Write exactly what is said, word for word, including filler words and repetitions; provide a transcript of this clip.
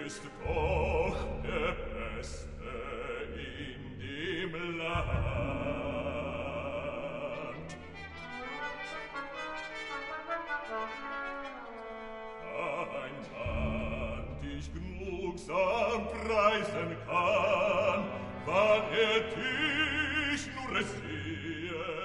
ist doch der Beste in dem Land. Ein Mann dich genugsam preisen kann, wann er dich nur sehe,